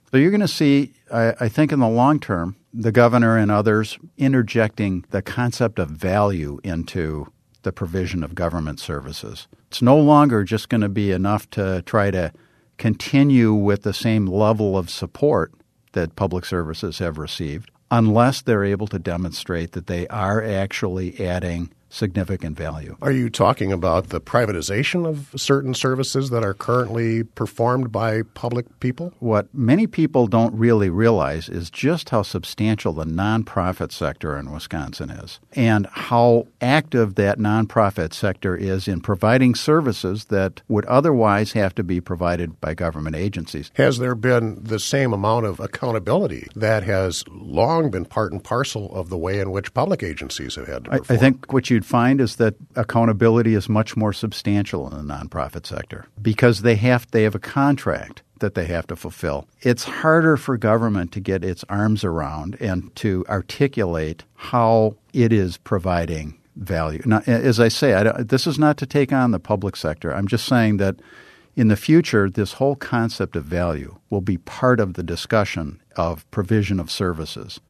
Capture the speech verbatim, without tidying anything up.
So you're going to see, I, I think in the long term, the governor and others interjecting the concept of value into the provision of government services. It's no longer just going to be enough to try to continue with the same level of support that public services have received unless they're able to demonstrate that they are actually adding significant value. Are you talking about the privatization of certain services that are currently performed by public people? What many people don't really realize is just how substantial the nonprofit sector in Wisconsin is and how active that nonprofit sector is in providing services that would otherwise have to be provided by government agencies. Has there been the same amount of accountability that has long been part and parcel of the way in which public agencies have had to perform? I, I think what you you'd find is that accountability is much more substantial in the nonprofit sector because they have they have a contract that they have to fulfill. It's harder for government to get its arms around and to articulate how it is providing value. Now, as I say, I this is not to take on the public sector. I'm just saying that in the future, this whole concept of value will be part of the discussion of provision of services.